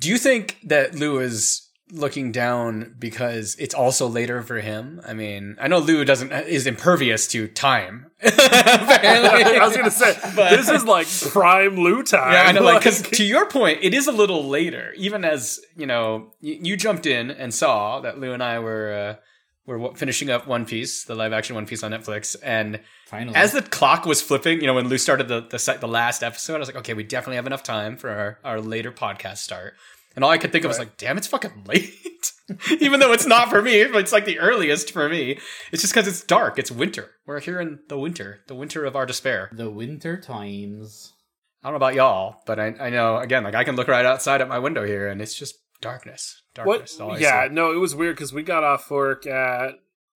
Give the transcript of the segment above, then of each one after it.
Do you think that Lou is looking down because it's also later for him? I mean, I know Lou is impervious to time. I was going to say, this is like prime Lou time. Yeah, I know, like, because to your point, it is a little later. Even as, you jumped in and saw that Lou and I were finishing up One Piece, the live action One Piece on Netflix, and finally, as the clock was flipping, when Lou started the last episode, I was like, okay, we definitely have enough time for our later podcast start. And all I could think of was like, damn, it's fucking late. Even though it's not for me, but it's like the earliest for me. It's just because it's dark. It's winter. We're here in the winter of our despair. The winter times. I don't know about y'all, but I know, again, like I can look right outside at my window here and it's just darkness. Darkness. What? Yeah, no, it was weird because we got off work at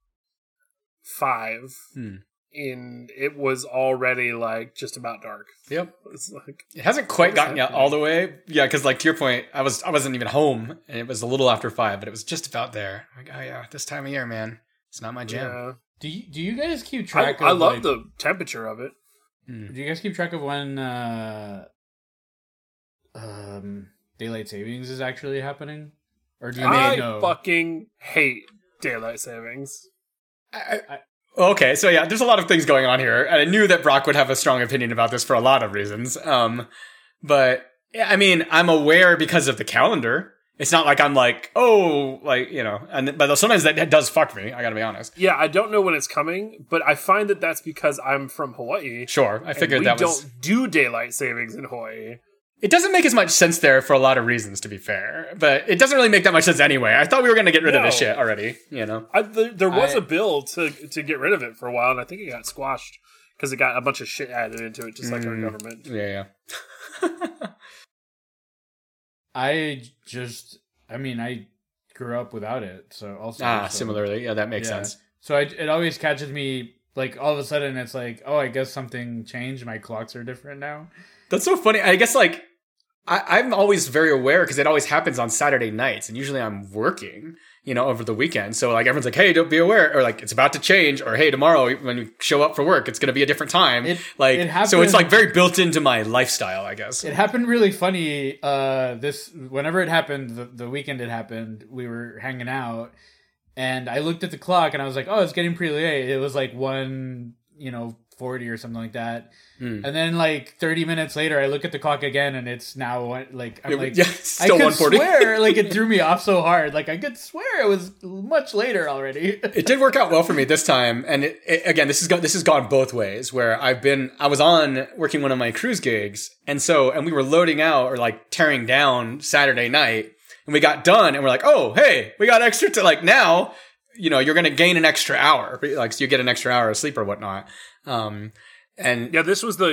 5. And it was already like just about dark. Yep. It's like, it hasn't quite gotten out all the way. Yeah, because like to your point, I wasn't even home, and it was a little after 5, but it was just about there. Like, oh yeah, this time of year, man, it's not my jam. Yeah. Do you guys keep track? I love the temperature of it. Do you guys keep track of when daylight savings is actually happening, or do you know? Fucking hate daylight savings. Okay, so yeah, there's a lot of things going on here, and I knew that Brock would have a strong opinion about this for a lot of reasons. But yeah, I mean, I'm aware because of the calendar. It's not like I'm like, but sometimes that does fuck me. I gotta be honest. Yeah, I don't know when it's coming, but I find that that's because I'm from Hawaii. Sure, I figured that was. We don't do daylight savings in Hawaii. It doesn't make as much sense there for a lot of reasons, to be fair. But it doesn't really make that much sense anyway. I thought we were going to get rid of this shit already, There was a bill to get rid of it for a while, and I think it got squashed because it got a bunch of shit added into it, just like our government. Yeah. I grew up without it, so also... similarly. Yeah, that makes sense. So it always catches me, like, all of a sudden it's like, oh, I guess something changed. My clocks are different now. That's so funny. I guess, like, I'm always very aware because it always happens on Saturday nights, and usually I'm working, over the weekend. So, like, everyone's like, hey, don't be aware, or, like, it's about to change, or, hey, tomorrow when you show up for work, it's going to be a different time. So it's, like, very built into my lifestyle, I guess. It happened really funny. Whenever it happened, the weekend it happened, we were hanging out, and I looked at the clock, and I was like, oh, it's getting pretty late. It was, like, 1:40 or something like that. And then like 30 minutes later, I look at the clock again, and it's now like I'm like, still I could 1:40. swear, like it threw me off so hard. Like I could swear it was much later already. It did work out well for me this time, and again, this has gone both ways. Where I was on working one of my cruise gigs, and we were loading out or like tearing down Saturday night, and we got done, and we're like, oh hey, we got extra to like now. You're going to gain an extra hour, like so you get an extra hour of sleep or whatnot. And yeah, this was the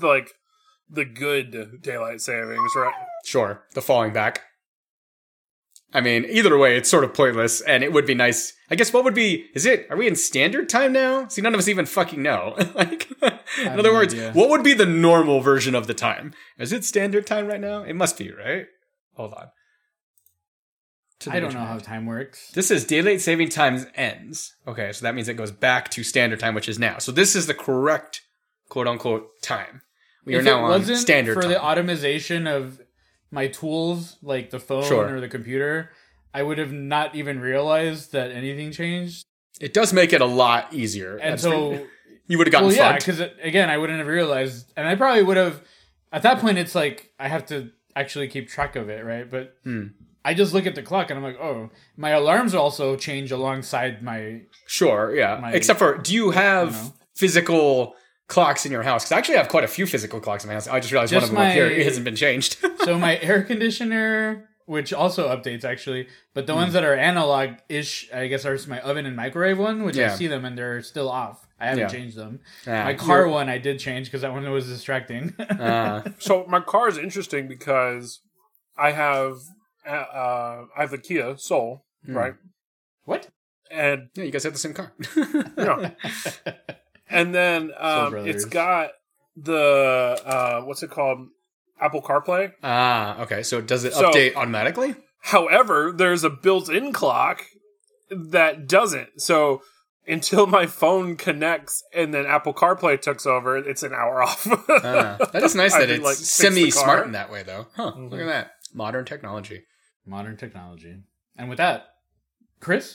good daylight savings, right? Sure, the falling back. I mean, either way, it's sort of pointless, and it would be nice. I guess are we in standard time now? See, none of us even fucking know. Like, in other words, what would be the normal version of the time? Is it standard time right now? It must be, right? Hold on. I don't know how time works. This is daylight saving times ends. Okay, so that means it goes back to standard time, which is now. So this is the correct quote-unquote time. We are now on standard time. For the automation of my tools, like the phone or the computer, I would have not even realized that anything changed. It does make it a lot easier. And so... You would have gotten fucked. because again, I wouldn't have realized. And I probably would have... At that point, it's like, I have to actually keep track of it, right? But... I just look at the clock and I'm like, oh, my alarms also change alongside my... Sure, yeah. Except for, do you have physical clocks in your house? Because I actually have quite a few physical clocks in my house. I just realized one of them up here hasn't been changed. So my air conditioner, which also updates actually, but the ones that are analog-ish, I guess, are my oven and microwave one, which I see them and they're still off. I haven't changed them. My car one I did change because that one was distracting. So my car is interesting because I have a Kia Soul, right? What? And yeah, you guys have the same car. Yeah. And then it's got the what's it called? Apple CarPlay. Okay. So does it update automatically? However, there's a built-in clock that doesn't. So until my phone connects and then Apple CarPlay takes over, it's an hour off. That is nice that it's like semi-smart in that way, though. Huh, look at that. modern technology. Modern technology. And with that, Chris?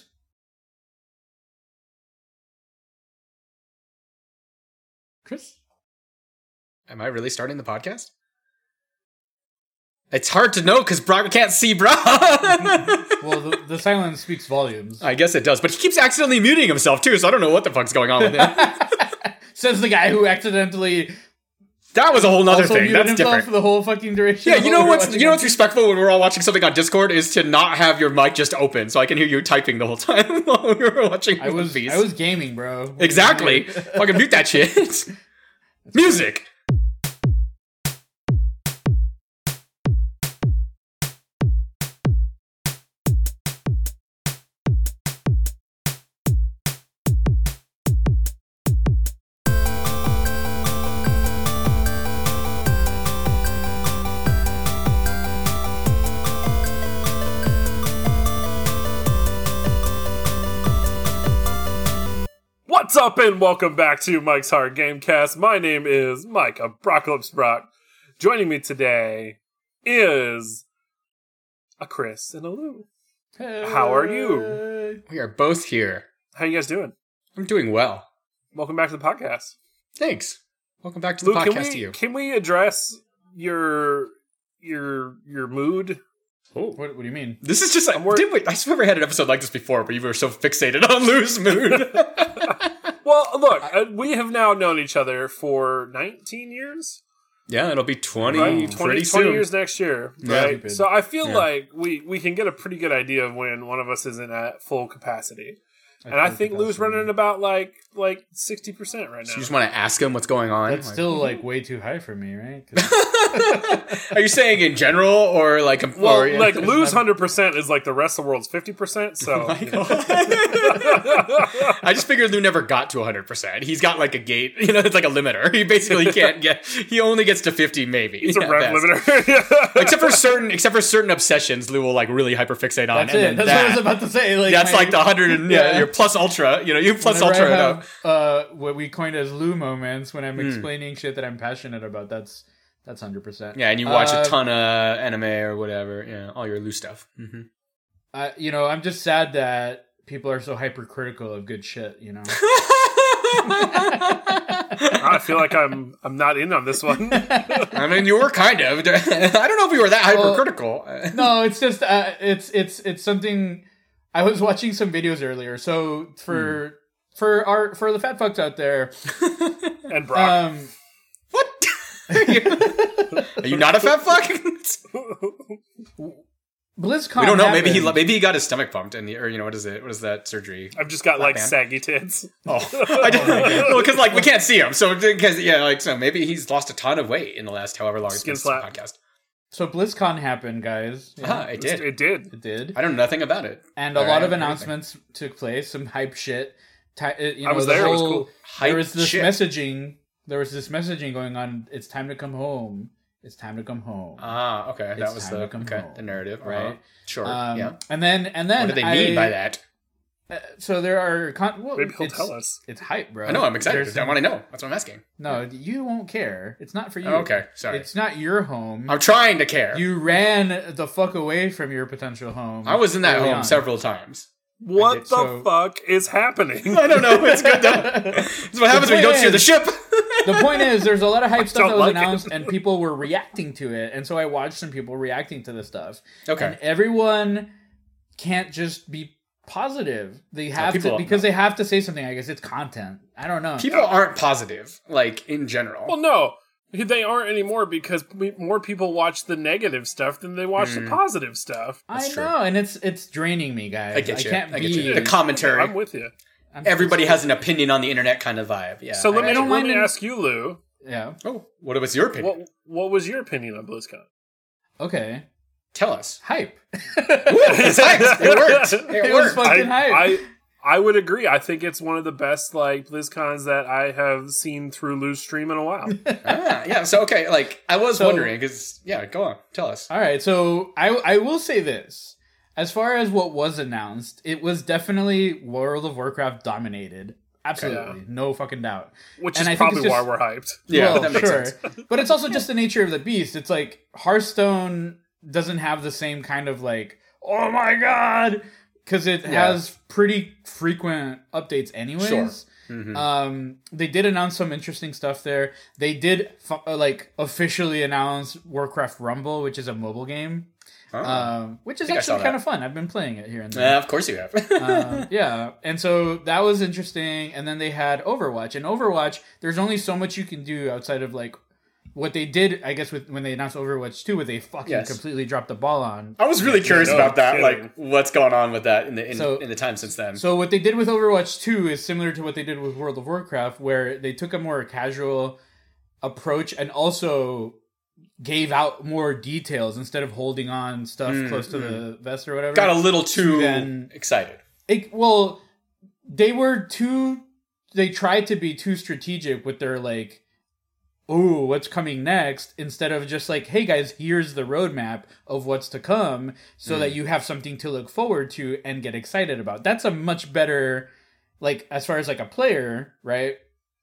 Am I really starting the podcast? It's hard to know because Brock can't see Brock. Well, the silence speaks volumes. I guess it does, but he keeps accidentally muting himself too, so I don't know what the fuck's going on with him. Says the guy who accidentally That was a whole nother also thing. muted That's himself different. for the whole fucking duration. Yeah, of you what know we were what's watching on respectful when we're all watching something on Discord is to not have your mic just open, so I can hear you typing the whole time while we were watching One Piece. I was gaming, bro. Exactly. Fucking mute that shit. Music. What's up, and welcome back to Mike's Hard Gamecast. My name is Mike of Brocklips Brock. Joining me today is a Chris and a Lou. Hey. How are you? We are both here. How you guys doing? I'm doing well. Welcome back to the podcast. Thanks. Welcome back to the Lou, podcast to you. can we address your mood? Oh. What do you mean? This is just like, I swear we had an episode like this before, but you were so fixated on Lou's mood. Well, look, we have now known each other for 19 years. Yeah, it'll be 20, Right? pretty 20 soon. years next year, Yeah. right? Stupid. So I feel like we can get a pretty good idea of when one of us isn't at full capacity. And I think Lou's running about like 60% right now. So you just want to ask him what's going on? That's still like way too high for me, right? Are you saying in general or like... Well, or, like Lou's 100% is like the rest of the world's 50%. So I just figured Lou never got to 100%. He's got like a gate, it's like a limiter. He basically can't get. He only gets to 50, maybe. it's a rev best. limiter. except for certain obsessions, Lou will like really hyperfixate on. That's and it. then That's what I was about to say. Like that's like the 100 and your plus ultra. You plus whenever ultra I it up. have, what we coined as Lou moments when I'm explaining shit that I'm passionate about. That's 100%. Yeah, and you watch a ton of anime or whatever. Yeah, all your Lou stuff. Mm-hmm. I'm just sad that people are so hypercritical of good shit. I feel like I'm not in on this one. I mean, you were kind of. I don't know if you were that hypercritical. No, it's just it's something. I was watching some videos earlier, so for the fat fucks out there, And Brock. What? Are you not a fat fuck? BlizzCon. We don't know. Happened. Maybe he got his stomach pumped, and what is it? What is that surgery? I've just got like man. saggy tits. Oh, well, because we can't see him, so maybe he's lost a ton of weight in the last however long it's been Skin since flap. the podcast. So BlizzCon happened, guys. Yeah, It did. It did. it did, I don't know nothing about it. and a lot of announcements took place. Some hype shit. I was there. It was cool. There was this shit. messaging. There was this messaging going on. It's time to come home. It's time to come home. Ah, okay. It's That was time to come home. the narrative, Right. Sure. Yeah. And then What do they mean by that? So there are. Maybe he'll tell us. It's hype, bro. I know. I'm excited. There's I want to know. That's what I'm asking. No, you won't care. It's not for you. Oh, okay. Sorry. It's not your home. I'm trying to care. You ran the fuck away from your potential home. I was in that early home on. several times. What did, the so- fuck is happening? I don't know. It's good though. That's what happens when you don't steer the ship. The point is, there's a lot of hype stuff don't that was like it. announced, and people were reacting to it. And so I watched some people reacting to this stuff. Okay. And everyone can't just be positive. They have people to, don't because know. they have to say something. I guess it's content. I don't know. People aren't positive, in general. Well, no. They aren't anymore because more people watch the negative stuff than they watch the positive stuff. I true. know, and it's draining me, guys. I get you. can't I be. get you. The commentary. I'm with you. Everybody has an opinion on the internet kind of vibe. Yeah. So let me don't mind ask you, Lou. Yeah. Oh, what was your opinion? What was your opinion on BlizzCon? Okay. Tell us. Hype. It's hyped. It worked. It was fucking hype. I would agree. I think it's one of the best BlizzCons that I have seen through Lou's stream in a while. Yeah. So okay, I was So- wondering because go on, tell us. All right, so I will say this. As far as what was announced, it was definitely World of Warcraft dominated. Absolutely. No fucking doubt. Which And is I think probably it's why just- we're hyped. Yeah, Well, that makes sure. sense. But it's also just the nature of the beast. It's like Hearthstone doesn't have the same kind of like, oh my god, because it has pretty frequent updates anyways. Sure. Mm-hmm. They did announce some interesting stuff there. They did officially announce Warcraft Rumble, which is a mobile game. Which is actually kind of fun. I've been playing it here and there. Yeah, of course you have. Yeah, and so that was interesting. And then they had Overwatch. And Overwatch, there's only so much you can do outside of like what they did, I guess, when they announced Overwatch 2, where they fucking completely dropped the ball on. I was really curious about that, like what's going on with that in the time since then. So what they did with Overwatch 2 is similar to what they did with World of Warcraft, where they took a more casual approach and also gave out more details instead of holding on stuff close to the vest or whatever. Got a little too excited. They tried to be too strategic with their like, oh, what's coming next, instead of just like, hey guys, here's the roadmap of what's to come, so that you have something to look forward to and get excited about. That's a much better, like, as far as like a player, right?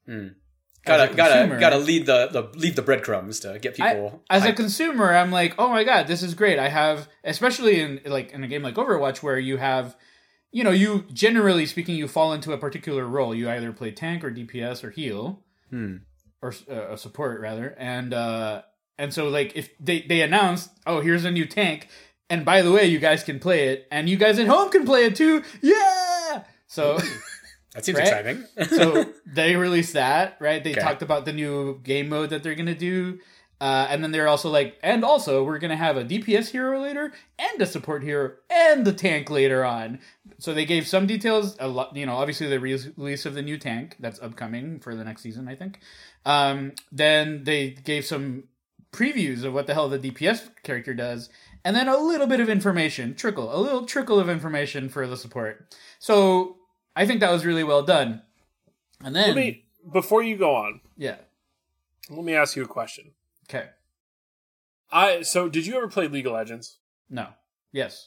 Gotta lead the breadcrumbs to get people. As a consumer, I'm like, oh my god, this is great. I have, especially in a game like Overwatch, where you have, you generally speaking, you fall into a particular role. You either play tank or DPS or heal. Or a support rather, and so like if they announced, oh, here's a new tank, and by the way, you guys can play it, and you guys at home can play it too, so that seems exciting. So they released that, right? They talked about the new game mode that they're gonna do, and then they're also like, and also we're gonna have a DPS hero later, and a support hero, and the tank later on. So they gave some details, a lot, obviously the release of the new tank that's upcoming for the next season, I think. Then they gave some previews of what the hell the DPS character does, and then a little bit of information, a little trickle of information for the support. So I think that was really well done. And then, before you go on, let me ask you a question. Okay. So did you ever play League of Legends? No. Yes.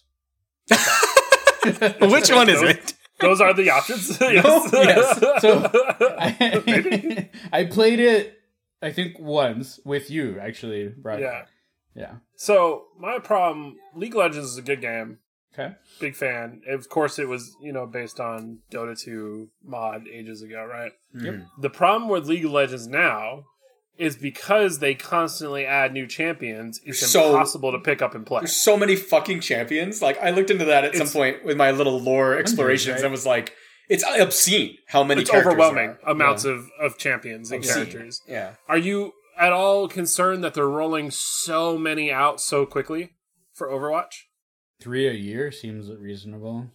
Which one is it? Those are the options. Yes. So I played it, I think, once with you, actually, Brian. Yeah. So my problem, League of Legends is a good game. Okay. Big fan. Of course, it was, based on Dota 2 mod ages ago, right? Yep. The problem with League of Legends now is because they constantly add new champions, it's impossible to pick up and play. There's so many fucking champions. Like, I looked into that at some point with my little lore explorations and was like, it's obscene how many characters overwhelming amounts of champions and characters. Yeah. Are you at all concerned that they're rolling so many out so quickly for Overwatch? 3 a year seems reasonable.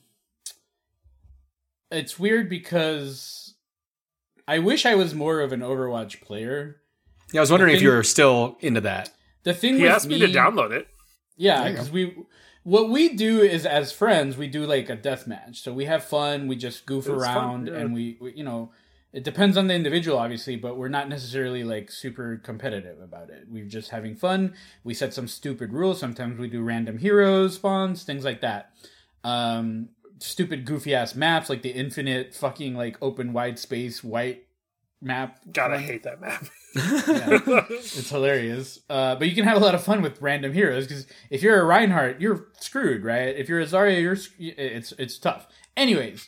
It's weird because I wish I was more of an Overwatch player. Yeah, I was wondering if you're still into that. The thing he asked me to download it. Yeah, because what we do is, as friends, we do like a death match. So we have fun, we just goof around, and we it depends on the individual, obviously, but we're not necessarily like super competitive about it. We're just having fun. We set some stupid rules. Sometimes we do random heroes spawns, things like that. Stupid goofy ass maps like the infinite fucking like open wide space white map. God, I hate that map. It's hilarious. But you can have a lot of fun with random heroes, because if you're a Reinhardt, you're screwed, right? If you're a Zarya, it's tough. Anyways,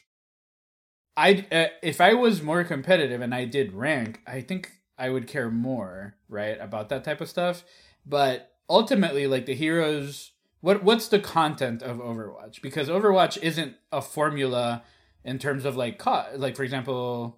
if I was more competitive and I did rank, I think I would care more, right, about that type of stuff. But ultimately, like, the heroes, what's the content of Overwatch? Because Overwatch isn't a formula in terms of like for example,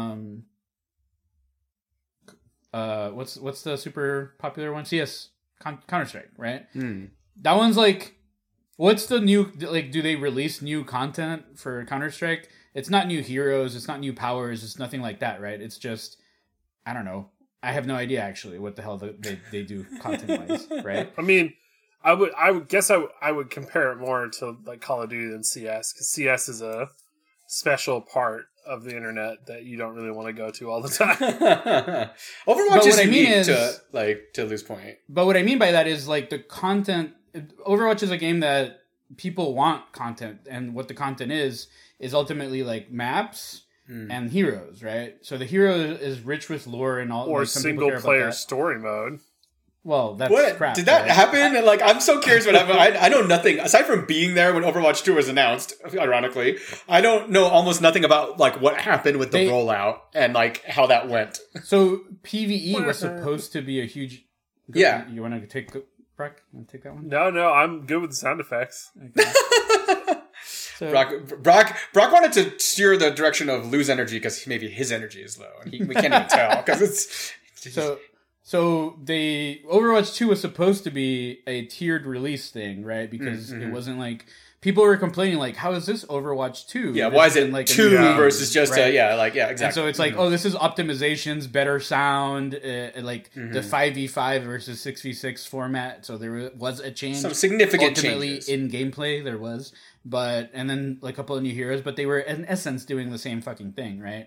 what's the super popular one? CS, Counter-Strike, right? That one's like, what's the new, like, do they release new content for Counter-Strike? It's not new heroes, it's not new powers, it's nothing like that, right? It's just, I don't know. I have no idea actually what the hell they do content-wise, right? I mean, I would guess I would compare it more to like Call of Duty than CS, because CS is a special part of the internet that you don't really want to go to all the time. Overwatch is unique to Lou's point. But what I mean by that is, like, the content. Overwatch is a game that people want content, and what the content is ultimately like maps and heroes, right? So the hero is rich with lore and all, or like, single player story mode. Well, that's What crap. did that right? happen? And like, I'm so curious what happened. I know nothing aside from being there when Overwatch 2 was announced. Ironically, I don't know almost nothing about like what happened with the rollout and like how that went. So PvE was supposed to be a huge. Yeah. You want to take Brock? You want to take that one? No, I'm good with the sound effects. Okay. So, Brock wanted to steer the direction of lose energy because maybe his energy is low, and we can't even tell because it's So the Overwatch 2 was supposed to be a tiered release thing, right? Because it wasn't like people were complaining like, how is this Overwatch 2? Yeah, why is it like 2 versus just right? Exactly. And so it's like, oh, this is optimizations, better sound, like the 5v5 versus 6v6 format. So there was a change. Some significant ultimately changes. In gameplay there was, and then like a couple of new heroes, but they were in essence doing the same fucking thing, right?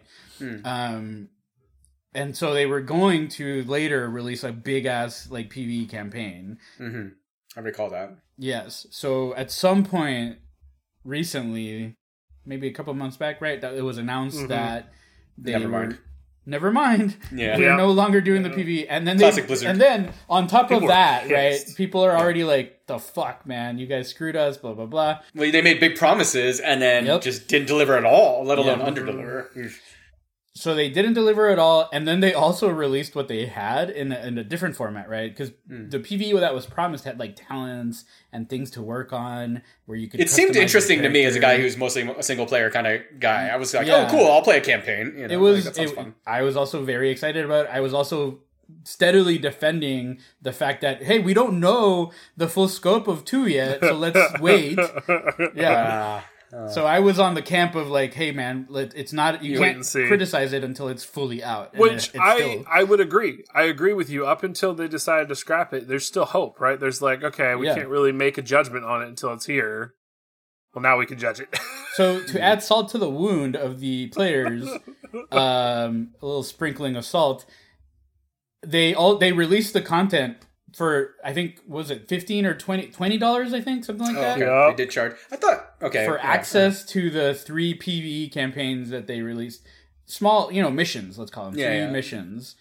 And so they were going to later release a big ass like PvE campaign. Mm-hmm. I recall that. Yes. So at some point recently, maybe a couple months back, right, that it was announced that they Never mind. Yeah. We're no longer doing the PvE. And then Classic Blizzard. And then on top of that, right, pissed. people are already like, the fuck, man, you guys screwed us, blah blah blah. Well, they made big promises and then just didn't deliver at all, let alone underdeliver. So they didn't deliver at all, and then they also released what they had in a different format, right? Because the PvE that was promised had like talents and things to work on where you could. It seemed customize interesting your to me as a guy character. who's mostly a single player kind of guy. I was like, Yeah. oh, cool, I'll play a campaign. You know, It was. that sounds fun. I was also very excited about it. I was also steadily defending the fact that, hey, we don't know the full scope of 2 yet, so let's wait. Yeah. So I was on the camp of like, hey man, it's not, you wait can't and see. criticize it until it's fully out. And Which it's I would agree. I agree with you. Up until they decided to scrap it, there's still hope, right? There's like, okay, we can't really make a judgment on it until it's here. Well, now we can judge it. So to add salt to the wound of the players, a little sprinkling of salt, they released the content for, I think, was it $15 or $20, I think, something like that. Okay. Yeah. They did charge. I thought, For access to the 3 PvE campaigns that they released. Small, missions, let's call them. 3 missions.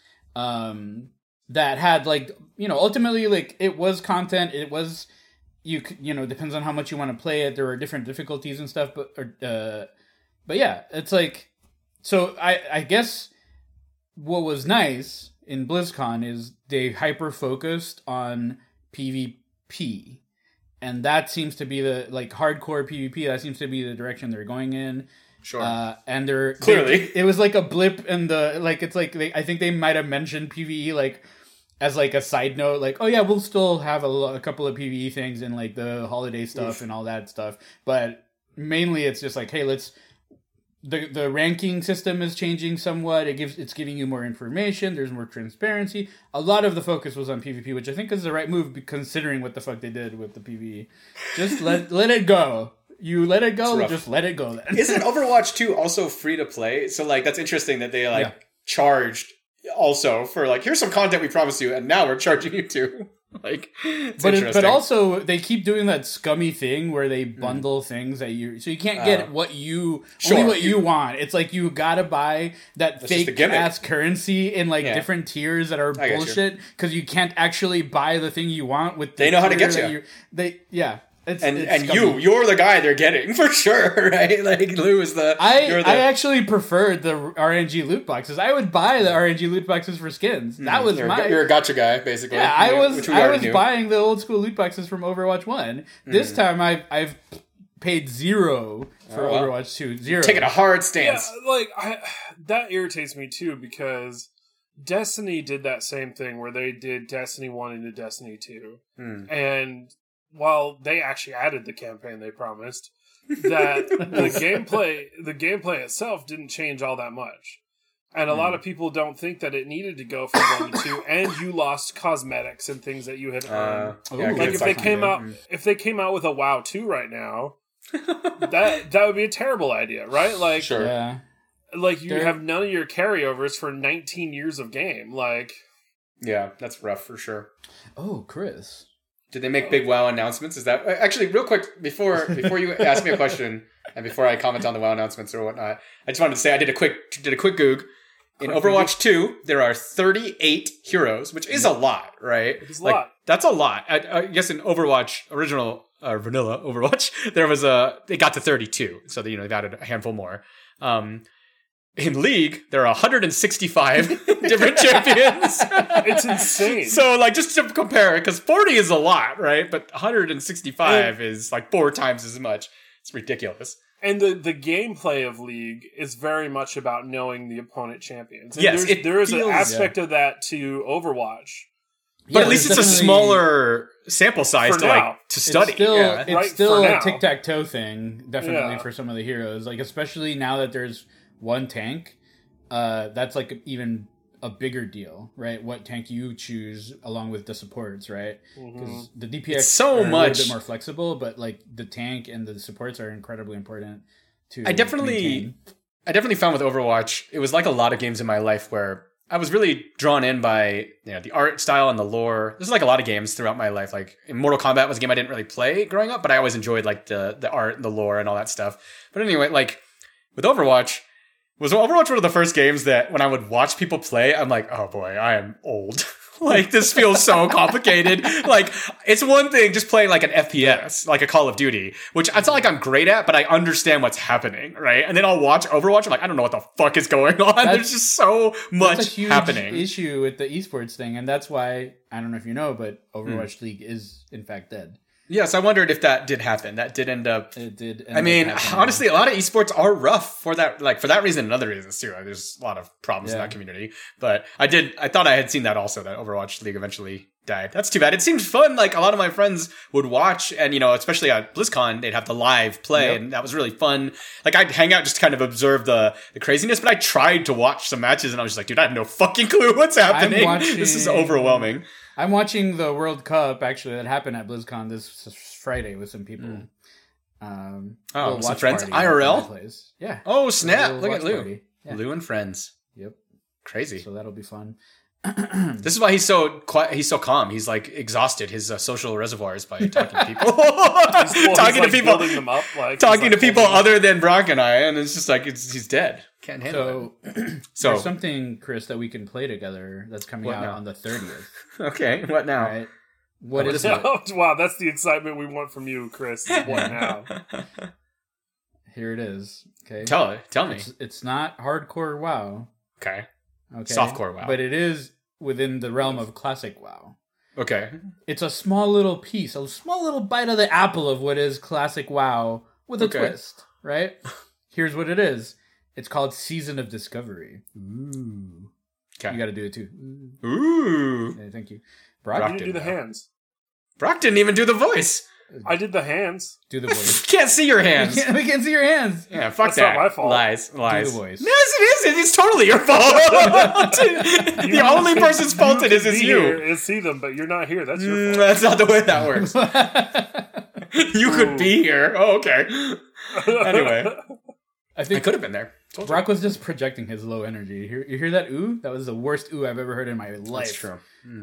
That had, like, ultimately, like, it was content. It was, depends on how much you want to play it. There were different difficulties and stuff. But yeah, it's like, so I guess what was nice in BlizzCon is they hyper-focused on PvP. And that seems to be the, like, hardcore PvP, that seems to be the direction they're going in. Sure. And they're... Clearly. It was like a blip in the... Like, it's like... I think they might have mentioned PvE, like, as, like, a side note. Like, oh, yeah, we'll still have a couple of PvE things and, like, the holiday stuff and all that stuff. But mainly it's just like, hey, let's... The ranking system is changing somewhat. It's giving you more information. There's more transparency. A lot of the focus was on PvP, which I think is the right move considering what the fuck they did with the PvE. Just let it go. You let it go, just let it go then. Isn't Overwatch 2 also free to play? So like that's interesting that they charged also for like, here's some content we promised you and now we're charging you too. Like, but also they keep doing that scummy thing where they bundle things that so you can't get only what you want. It's like you gotta buy that fake ass currency in like different tiers that are bullshit because you can't actually buy the thing you want with. They know how to get you. It's you're the guy they're getting for sure, right? Like Lou is the. I actually preferred the RNG loot boxes. I would buy the RNG loot boxes for skins. That was you're a gotcha guy, basically. Yeah, I was buying the old school loot boxes from Overwatch 1. This time I've paid $0 for Overwatch 2. $0. Taking a hard stance. Yeah, like that irritates me too because Destiny did that same thing where they did Destiny 1 into Destiny 2, and while they actually added the campaign they promised, that the gameplay itself didn't change all that much. And a lot of people don't think that it needed to go from 1 to 2, and you lost cosmetics and things that you had earned. Like if they came out with a WoW 2 right now, that would be a terrible idea, right? Like, sure. Yeah. Like you have none of your carryovers for 19 years of game. Like, yeah, that's rough for sure. Oh, Chris. Did they make big WoW announcements? Is that actually real quick before you ask me a question and before I comment on the WoW announcements or whatnot? I just wanted to say I did a quick Goog, in Overwatch 2, there are 38 heroes, which is a lot, right? It is a lot. That's a lot. I guess in Overwatch, original vanilla Overwatch, they got to 32. So, they've added a handful more. In League, there are 165 different champions. It's insane. So, just to compare, because 40 is a lot, right? But 165 is 4 times as much. It's ridiculous. And the gameplay of League is very much about knowing the opponent champions. And yes, there is an aspect of that to Overwatch. But at least it's a smaller sample size to study. It's still a tic-tac-toe thing, definitely, for some of the heroes. Especially now that there's one tank, that's even a bigger deal, right? What tank you choose along with the supports, right? Because the DPS are a little bit more flexible, but the tank and the supports are incredibly important to I definitely found with Overwatch, it was like a lot of games in my life where I was really drawn in by the art style and the lore. There's a lot of games throughout my life. Mortal Kombat was a game I didn't really play growing up, but I always enjoyed the art and the lore and all that stuff. But anyway, with Overwatch, was Overwatch one of the first games that when I would watch people play, I'm like, oh boy, I am old. This feels so complicated. It's one thing just playing an FPS, a Call of Duty, which it's not like I'm great at, but I understand what's happening, right? And then I'll watch Overwatch, I'm like, I don't know what the fuck is going on. There's just so much happening. That's a huge issue with the esports thing, and that's why, I don't know if you know, but Overwatch League is in fact dead. Yes, I wondered if that did happen. That did end up. It did. Honestly, a lot of esports are rough for that. For that reason and other reasons too. There's a lot of problems in that community. But I thought I had seen that also. That Overwatch League eventually died. That's too bad. It seemed fun. A lot of my friends would watch, and especially at BlizzCon, they'd have the live play, and that was really fun. I'd hang out just to kind of observe the craziness. But I tried to watch some matches, and I was just like, dude, I have no fucking clue what's happening. This is overwhelming. I'm watching the World Cup, actually, that happened at BlizzCon this Friday with some people. Some friends? IRL? Yeah. Oh, snap. Look at Lou. Yeah. Lou and friends. Yep. Crazy. So that'll be fun. This is why he's so quiet. He's so calm. He's exhausted his social reservoirs by talking to people. Talking to people. Building them up, talking to people other than Brock and I, and it's just he's dead. Can't handle it. So there's something, Chris, that we can play together that's coming out on the 30th. Okay, what now? Right. What is it? Wow, that's the excitement we want from you, Chris. What now? Here it is. Okay. Tell me. It's not hardcore WoW. Okay. Softcore WoW. But it is within the realm of classic WoW. Okay. It's a small little piece, a small little bite of the apple of what is classic WoW with a twist, right? Here's what it is. It's called Season of Discovery. Ooh. Okay. You got to do it too. Ooh. Yeah, thank you. Brock didn't do the hands. Brock didn't even do the voice. I did the hands. Do the voice. Can't see your hands. We can't see your hands. Yeah, fuck That's that. Not my fault. Lies. Do the voice. No, it isn't. It's totally your fault. The only person's fault it is you. Is see them, but you're not here. That's your fault. That's not the way that works. You could be here. Oh, okay. Anyway. I could have been there. Brock was just projecting his low energy. You hear that ooh? That was the worst ooh I've ever heard in my life. That's true.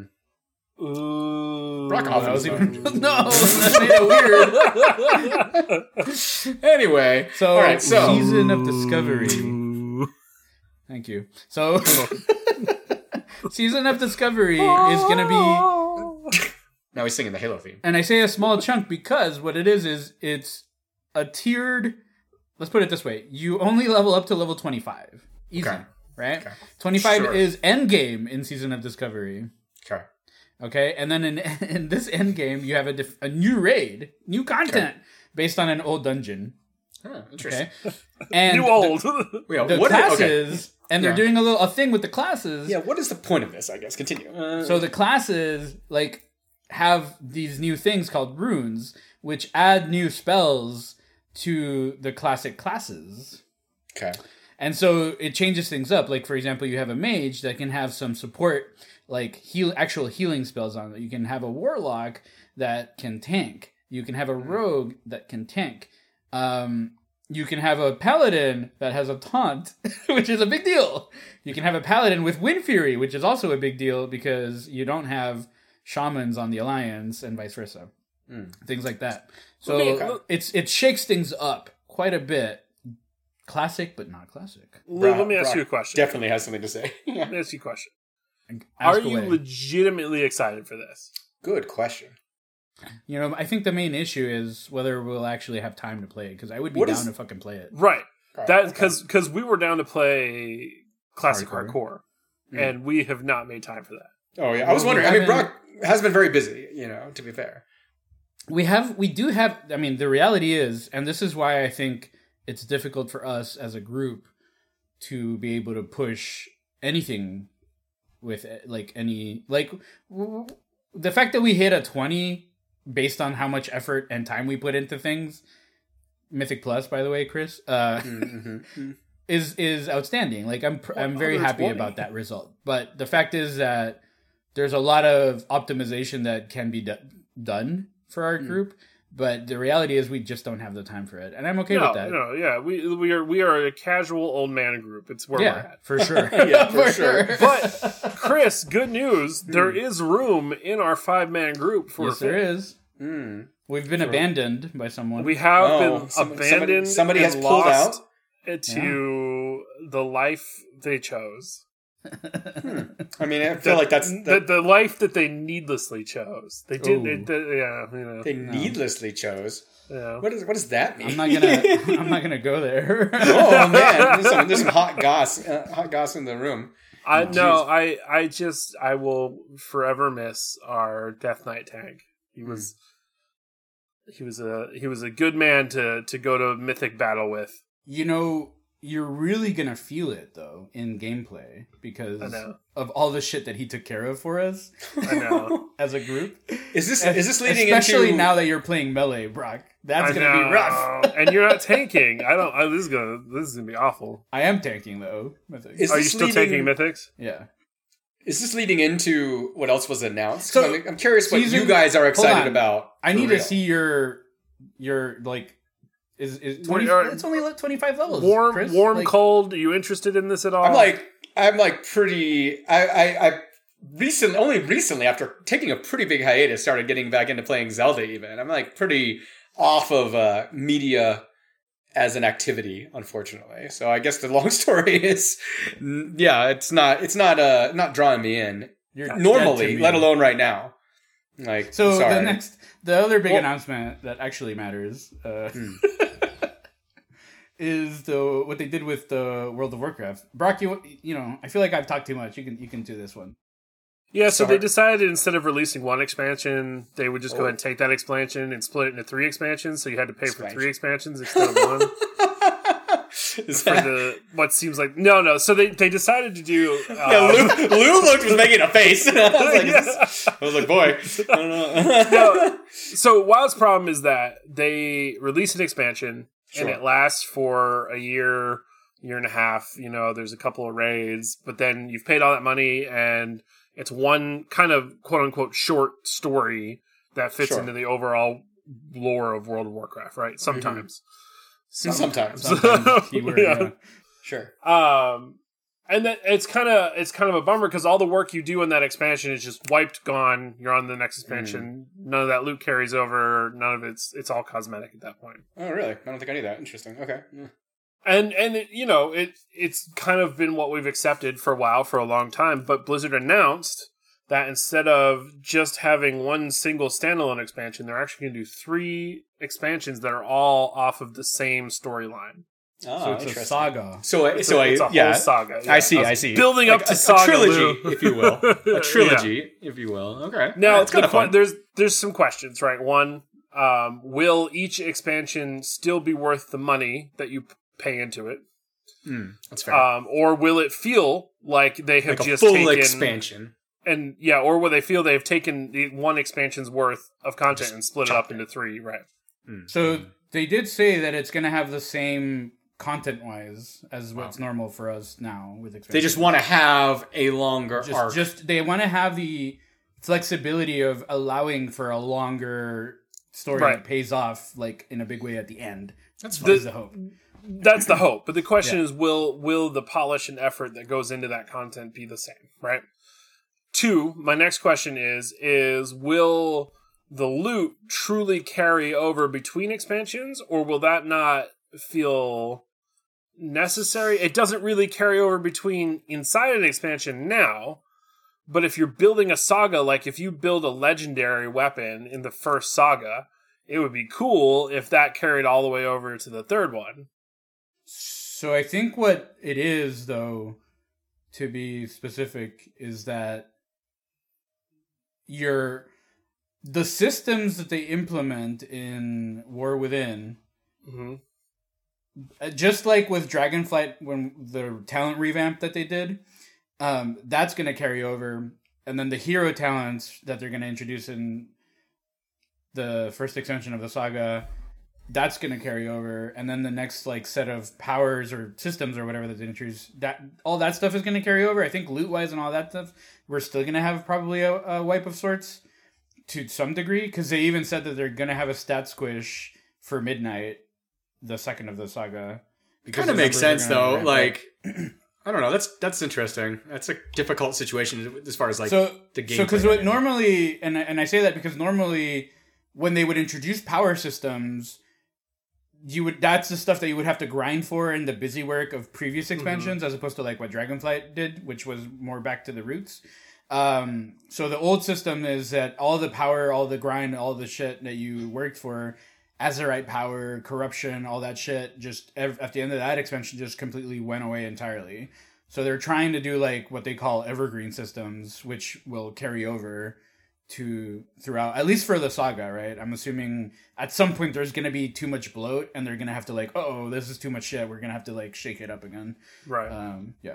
Ooh. Brock often was even... No, that made it weird. Anyway. So, all right, Season of Discovery. Thank you. So, Season of Discovery is going to be... Now he's singing the Halo theme. And I say a small chunk because what it is it's a tiered... Let's put it this way. You only level up to level 25. Easy, right? Okay. 25 is endgame in Season of Discovery. Okay, and then in this endgame, you have a new raid, new content based on an old dungeon. Oh, interesting. Okay? And new old. The classes, and they're doing a thing with the classes. Yeah, what is the point of this, I guess? Continue. So the classes, have these new things called runes, which add new spells to the classic classes. Okay. And so it changes things up. For example, you have a mage that can have some support, actual healing spells on it. You can have a warlock that can tank. You can have a rogue that can tank. You can have a paladin that has a taunt, which is a big deal. You can have a paladin with Wind Fury, which is also a big deal because you don't have shamans on the Alliance and vice versa. Things like that. So it shakes things up quite a bit classic, but not classic. Lou, let me ask you a question. Definitely has something to say. Let me ask you a question. Ask Are you away. legitimately excited for this? Good question. You know, I think the main issue is whether we'll actually have time to play it, because I would be down to fucking play it. Right. Right, That because we were down to play classic hardcore, Mm. and we have not made time for that. Oh yeah, I was wondering. I mean, Brock has been very busy. You know, to be fair. We do have. I mean, the reality is, and this is why I think it's difficult for us as a group to be able to push anything with the fact that we hit a 20 based on how much effort and time we put into things. Mythic Plus, by the way, Chris, is outstanding. Like I'm very happy about that result. But the fact is that there's a lot of optimization that can be done for our group. But the reality is we just don't have the time for it, and I'm okay with that. No, yeah, we are a casual old man group. It's where we're at for sure. Yeah, for sure. But Chris, good news. There is room in our 5-man group for Yes, there is. We've been abandoned by someone. We have been abandoned. Somebody has pulled out to the life they chose. I mean, I feel like that's the life that they needlessly chose. They did. They needlessly chose. Yeah. What does that mean? I'm not gonna go there. Oh man, there's some hot goss in the room. I will forever miss our Death Knight tank. He was a good man to go to Mythic battle with. You know, you're really gonna feel it though in gameplay because of all the shit that he took care of for us. I know. As a group. Is this leading especially into... now that you're playing melee, Brock? That's gonna be rough. And you're not tanking. This is gonna be awful. I am tanking though. Mythics. Are you still taking Mythics? Yeah. Is this leading into what else was announced? So, I'm curious what you guys are hold excited on. about. I need to see your like is 20, it's only like 25 levels. Warm, like, cold. Are you interested in this at all? I'm like pretty. I only recently, after taking a pretty big hiatus, started getting back into playing Zelda. Even I'm like pretty off of media as an activity, unfortunately. So I guess the long story is, yeah, it's not drawing me in normally, let alone right now. Like, so sorry. the other big announcement that actually matters is what they did with the World of Warcraft. Brock, you know, I feel like I've talked too much. You can do this one. Yeah, so they decided instead of releasing one expansion, they would just go ahead and take that expansion and split it into 3 expansions. So you had to pay for 3 expansions instead of 1. What seems like no. So they decided to do. Lou was making a face. I was like, boy, I don't know. No, so WoW's problem is that they release an expansion and it lasts for a year and a half. You know, there's a couple of raids, but then you've paid all that money and it's one kind of quote unquote short story that fits into the overall lore of World of Warcraft, right? Sometimes. Sometimes. Keyword, yeah. Sure. And that it's kind of a bummer because all the work you do in that expansion is just wiped, gone. You're on the next expansion. None of that loot carries over. None of it's all cosmetic at that point. Oh, really? I don't think I knew that. Interesting. Okay. Yeah. And you know, it's kind of been what we've accepted for a while, for a long time. But Blizzard announced that instead of just having one single standalone expansion, they're actually going to do 3 expansions that are all off of the same storyline. Oh, so it's a saga. It's a whole saga. Yeah. I see. Building up to saga, a trilogy, if you will. A trilogy, if you will. Okay. Now, it's kind of fun. There's some questions, right? One, will each expansion still be worth the money that you pay into it? That's fair. Or will it feel like they have like just a full taken expansion? And or will they feel they've taken the one expansion's worth of content and split it up into 3, right? So they did say that it's going to have the same content-wise as what's normal for us now with expansions. They just want to have a longer arc. They want to have the flexibility of allowing for a longer story that pays off like in a big way at the end. That's the hope. That's the hope. But the question is, will the polish and effort that goes into that content be the same, right? 2, my next question is will the loot truly carry over between expansions, or will that not feel necessary. It doesn't really carry over between inside an expansion now, but if you're building a saga, like if you build a legendary weapon in the first saga, it would be cool if that carried all the way over to the third one. So I think what it is, though, to be specific, is that the systems that they implement in War Within, just like with Dragonflight, when the talent revamp that they did, that's going to carry over. And then the hero talents that they're going to introduce in the first extension of the saga, that's going to carry over. And then the next like set of powers or systems or whatever that they introduce, all that stuff is going to carry over. I think loot-wise and all that stuff, we're still going to have probably a wipe of sorts to some degree, because they even said that they're going to have a stat squish for Midnight, the second of the saga. It kind of makes sense, though. Like, I don't know. That's interesting. That's a difficult situation as far as like the game. So because normally, and I say that because normally when they would introduce power systems, that's the stuff that you would have to grind for in the busy work of previous expansions, as opposed to like what Dragonflight did, which was more back to the roots. So the old system is that all the power, all the grind, all the shit that you worked for, Azerite power, corruption, all that shit, just at the end of that expansion just completely went away entirely. So they're trying to do like what they call evergreen systems, which will carry over to throughout, at least for the saga, right? I'm assuming at some point there's going to be too much bloat and they're going to have to like, oh, this is too much shit. We're going to have to like shake it up again. Right. Yeah.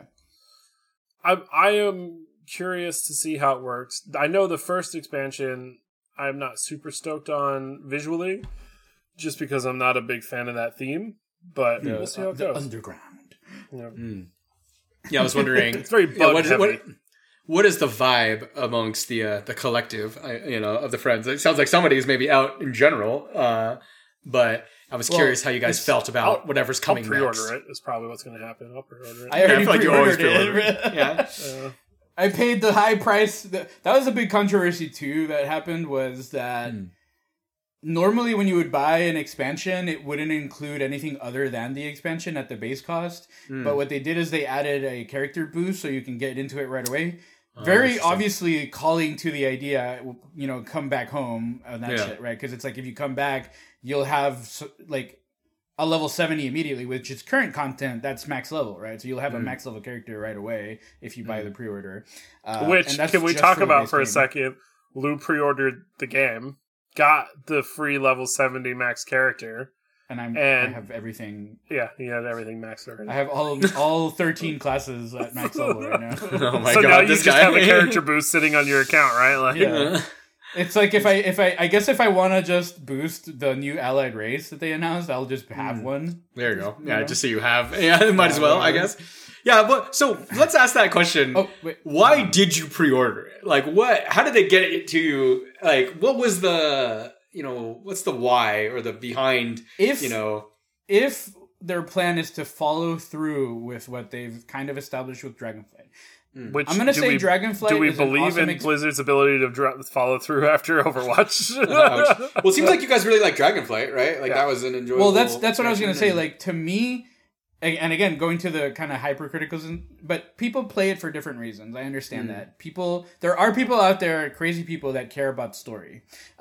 I am curious to see how it works. I know the first expansion I'm not super stoked on visually, just because I'm not a big fan of that theme, but we'll see how it goes. Underground. Yeah. Yeah, I was wondering. It's very bug heavy. What is the vibe amongst the collective, of the friends? It sounds like somebody's maybe out in general, but I was curious how you guys felt about whatever's coming next. I'll pre-order it is probably what's going to happen. I'll pre-order it. I already pre-ordered it. Yeah. I paid the high price. That was a big controversy, too, that happened, was that normally when you would buy an expansion, it wouldn't include anything other than the expansion at the base cost. But what they did is they added a character boost so you can get into it right away. Very obviously calling to the idea, come back home and that shit, right? Because it's like if you come back, you'll have like a level 70 immediately, which is current content. That's max level, right? So you'll have a max level character right away if you buy the pre-order. Which, can we talk about for a second? Lou pre-ordered the game, got the free level 70 max character. And I have everything. Yeah, he had everything maxed already. I have all 13 classes at max level right now. Oh my god! So now you just have a character boost sitting on your account, right? Like, yeah. It's like if I want to just boost the new allied race that they announced, I'll just have one. There you go. Yeah, just so you have. Yeah, might as well, I guess. Yeah, but so let's ask that question. Why did you pre-order it? Like, what? How did they get it to you? Like, what was the? What's the why or the behind, If their plan is to follow through with what they've kind of established with Dragonflight. Which, I'm going to say Dragonflight do we believe in Blizzard's ability to follow through after Overwatch? Well, it seems like you guys really like Dragonflight, right? Like, that was an enjoyable... Well, that's what I was going to say. Like, to me, and again, going to the kind of hypercriticalism, but people play it for different reasons. I understand that. There are people out there, crazy people, that care about story.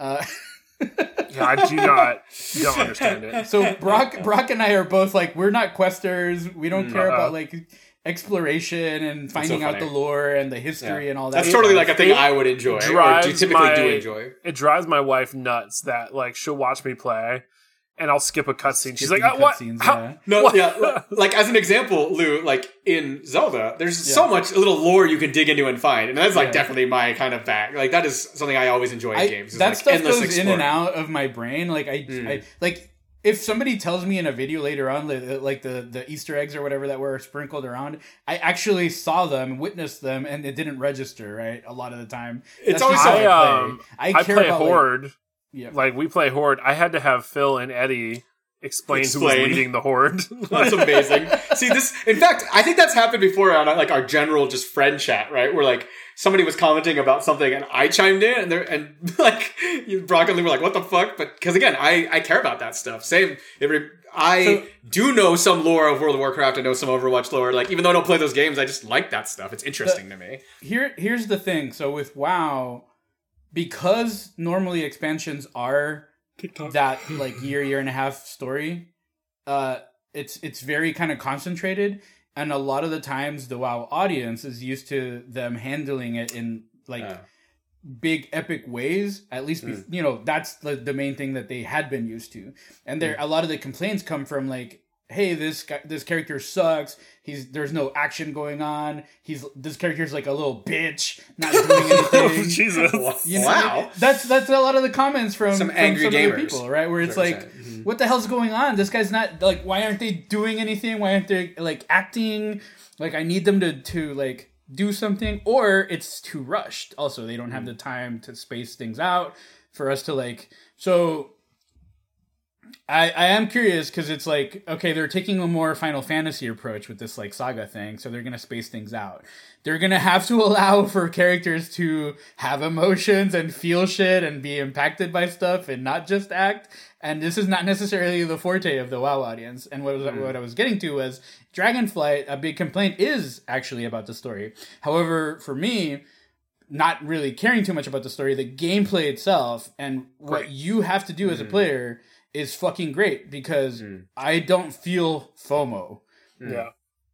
I don't understand it. So Brock and I are both like, we're not questers. We don't care about like exploration and finding out the lore and the history and all that. That's totally like a thing I would enjoy. Or typically do enjoy. It drives my wife nuts that like she'll watch me play and I'll skip a cutscene. She's like, "What?" Like as an example, Lou, like in Zelda, there's so much little lore you can dig into and find, and that's like definitely my kind of bag. Like that is something I always enjoy in games. That like stuff goes in and out of my brain. Like I like if somebody tells me in a video later on, like the Easter eggs or whatever that were sprinkled around, I actually saw them, witnessed them, and it didn't register. Right, a lot of the time, it's always I play Horde. Like we play Horde. I had to have Phil and Eddie explain who was leading the horde. That's amazing. See, in fact, I think that's happened before on like our general just friend chat, right? Where like somebody was commenting about something and I chimed in and like Brock and Lee were like, what the fuck? But because again, I care about that stuff. Same. I do know some lore of World of Warcraft. I know some Overwatch lore. Like, even though I don't play those games, I just like that stuff. It's interesting to me. Here's the thing. So with WoW, because normally expansions are TikTok. That like year and a half story, it's very kind of concentrated, and a lot of the times the WoW audience is used to them handling it in like big epic ways. At least that's the main thing that they had been used to, and a lot of the complaints come from like, hey, this character sucks. There's no action going on. This character's like a little bitch, not doing anything. Jesus, wow. That's a lot of the comments from some angry gamers, people, right? Where it's like, what the hell's going on? This guy's not like, why aren't they doing anything? Why aren't they like acting? Like, I need them to like do something, or it's too rushed. Also, they don't have the time to space things out for us to like. So I am curious because it's like, okay, they're taking a more Final Fantasy approach with this like saga thing, so they're gonna space things out. They're gonna have to allow for characters to have emotions and feel shit and be impacted by stuff and not just act. And this is not necessarily the forte of the WoW audience. And what I was getting to was Dragonflight. A big complaint is actually about the story. However, for me, not really caring too much about the story, the gameplay itself and what you have to do as a player is fucking great, because I don't feel FOMO. Yeah.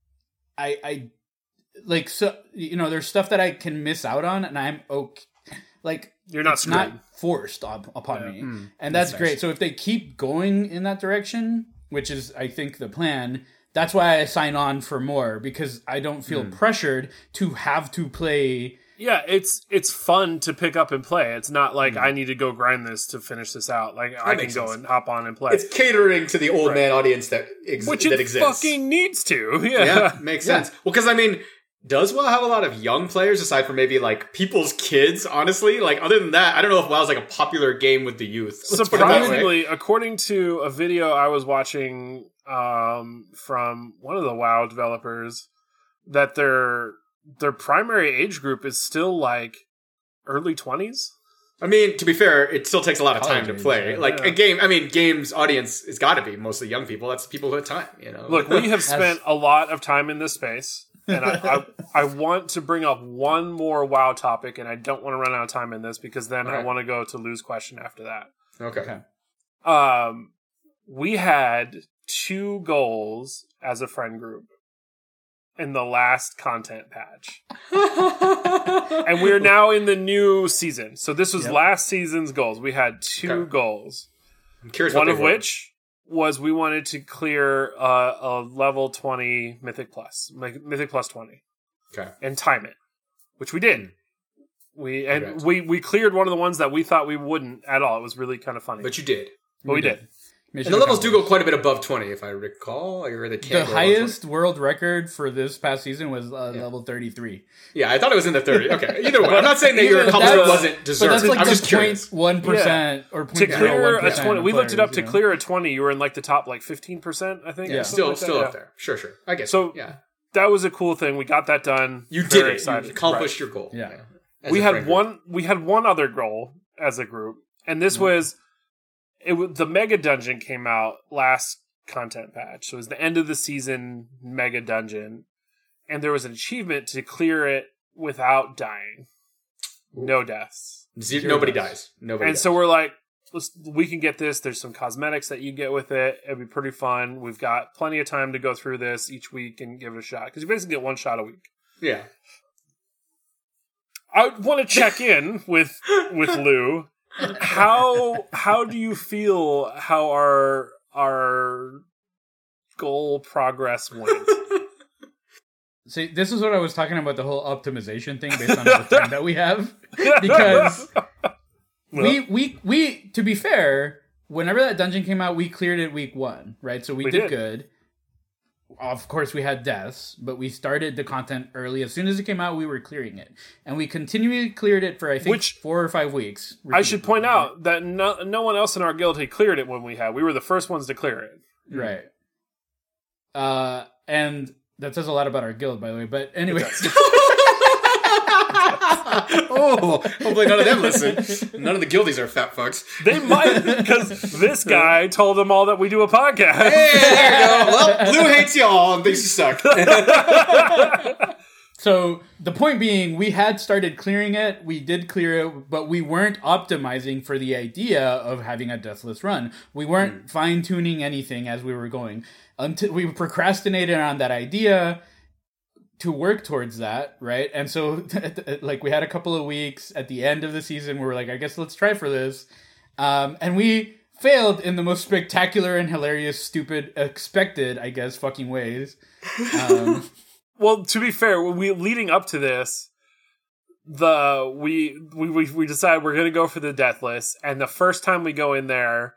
I like, so, there's stuff that I can miss out on, and I'm okay. Like, you're not screwed. Not forced upon me. And that's great. Nice. So if they keep going in that direction, which is, I think, the plan, that's why I sign on for more, because I don't feel pressured to have to play. Yeah, it's fun to pick up and play. It's not like I need to go grind this to finish this out. Like, I can go and hop on and play. It's catering to the old man audience that exists. Fucking needs to. Yeah, makes sense. Well, because I mean, does WoW have a lot of young players aside from maybe like people's kids? Honestly, like other than that, I don't know if WoW's like a popular game with the youth. Surprisingly, according to a video I was watching from one of the WoW developers, that their primary age group is still like early 20s. I mean, to be fair, it still takes a lot of time to play. Like a game, I mean, games audience has got to be mostly young people. That's people who have time, Look, we have spent a lot of time in this space, and I want to bring up one more WoW topic, and I don't want to run out of time in this, because then I want to go to Lou's question after that. Okay. We had 2 goals as a friend group in the last content patch. And we're now in the new season. So this was last season's goals. We had 2 goals. I'm curious. One of which was we wanted to clear a level 20 Mythic Plus 20. Okay. And time it, which we did. We cleared one of the ones that we thought we wouldn't at all. It was really kind of funny. But you did. But we did. And the levels do go quite a bit above 20, if I recall. The highest world record for this past season was level 33. Yeah, I thought it was in the 30. Okay, either way. I'm not saying that your accomplishment wasn't deserved. But that's like I'm just curious. 0.1% or 0.01%. To clear a 20, we looked it up. To clear a 20, you were in like the top like 15%, I think. Yeah, still up there. Sure. I guess. So that was a cool thing. We got that done. You did it. You accomplished your goal. Yeah. We had one other goal as a group, and this was. The Mega Dungeon came out last content patch. So it was the end of the season Mega Dungeon. And there was an achievement to clear it without dying. No deaths. Nobody dies. So we're like, we can get this. There's some cosmetics that you get with it. It'd be pretty fun. We've got plenty of time to go through this each week and give it a shot. Because you basically get 1 shot a week. Yeah. I want to check in with Lou. How do you feel how our goal progress went? See, this is what I was talking about, the whole optimization thing based on the time that we have. Because we to be fair, whenever that dungeon came out, we cleared it week 1, right? So we did good. of course, we had deaths, but we started the content early. As soon as it came out, we were clearing it. And we continually cleared it for, I think, 4 or 5 weeks. I should point out that no one else in our guild had cleared it when we had. We were the first ones to clear it. Right. And that says a lot about our guild, by the way. But anyway. Oh, hopefully none of them listen. None of the guildies are fat fucks. They might, because this guy told them all that we do a podcast. Hey, there you go. Well, Blue hates y'all and thinks you suck. So the point being, we had started clearing it. We did clear it, but we weren't optimizing for the idea of having a deathless run. We weren't fine-tuning anything as we were going. Until we procrastinated on that idea to work towards that, right? And so, like, we had a couple of weeks at the end of the season where we're like, I guess let's try for this. And we failed in the most spectacular and hilarious, stupid, expected, I guess, fucking ways. Well, to be fair, leading up to this, we decided we're going to go for the deathless, and the first time we go in there...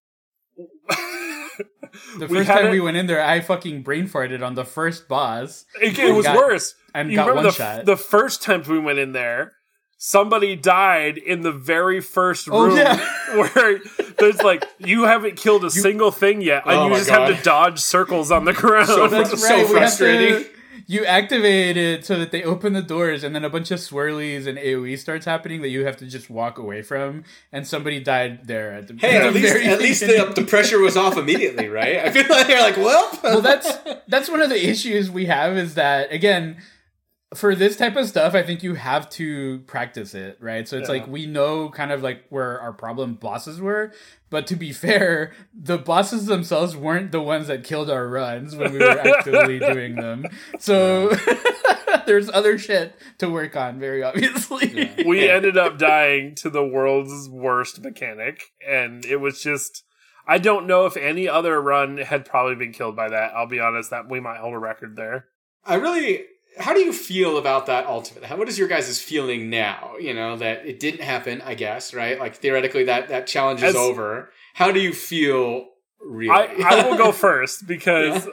The first time we went in there, I fucking brain farted on the first boss. It was worse. And got one shot. The first time we went in there, somebody died in the very first room where there's like, you haven't killed a single thing yet, and you just have to dodge circles on the ground. So frustrating. You activate it so that they open the doors, and then a bunch of swirlies and AoE starts happening that you have to just walk away from. And somebody died there at the at least the pressure was off immediately, right? I feel like you're like, well, that's one of the issues we have is that, again, for this type of stuff, I think you have to practice it, right? So it's like, we know kind of like where our problem bosses were, but to be fair, the bosses themselves weren't the ones that killed our runs when we were actively doing them. So there's other shit to work on, very obviously. Yeah. We ended up dying to the world's worst mechanic, and it was just... I don't know if any other run had probably been killed by that. I'll be honest, that we might hold a record there. How do you feel about that ultimately? What is your guys' feeling now? You know, that it didn't happen, I guess, right? Like, theoretically, that challenge is over. How do you feel, really? I will go first, because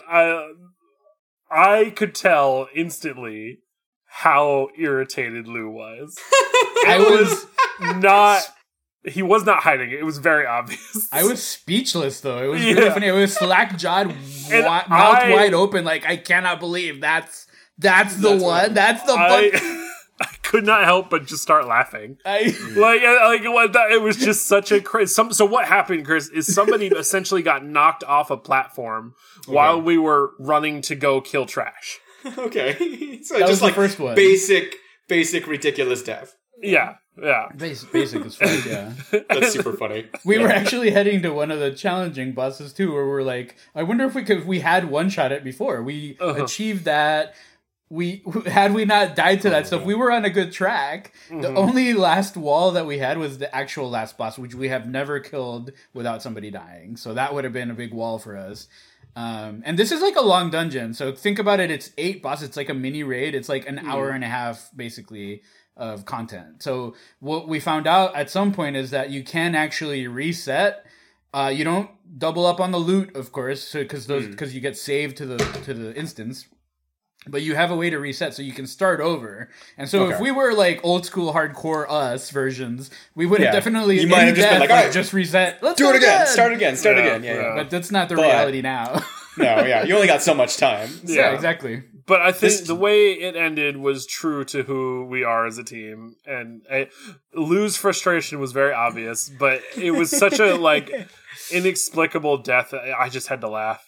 I could tell instantly how irritated Lou was. He was not hiding it. It was very obvious. I was speechless, though. It was really funny. It was slack-jawed, mouth wide open, like, I cannot believe that's the one. That's the one. I could not help but just start laughing. It was just such a crazy. So what happened, Chris, is somebody essentially got knocked off a platform while we were running to go kill trash. Okay, so just like first one. Basic ridiculous death. Yeah. Basic as fuck, yeah. That's super funny. We were actually heading to one of the challenging bosses too, where we're like, I wonder if we had one shot it before. We achieved that. Had we not died to that stuff, we were on a good track. Mm-hmm. The only last wall that we had was the actual last boss, which we have never killed without somebody dying. So that would have been a big wall for us. And this is like a long dungeon. So think about it. It's 8 bosses. It's like a mini raid. It's like an hour and a half, basically, of content. So what we found out at some point is that you can actually reset. You don't double up on the loot, of course, because you get saved to the instance. But you have a way to reset, so you can start over. And so if we were like old school hardcore us versions, we would have definitely you might have just been like, all right, just reset. Let's do it again. Start again. Yeah. But that's not the reality now. No, you only got so much time. So. Yeah, exactly. But I think the way it ended was true to who we are as a team. And Lou's frustration was very obvious, but it was such a inexplicable death. I just had to laugh.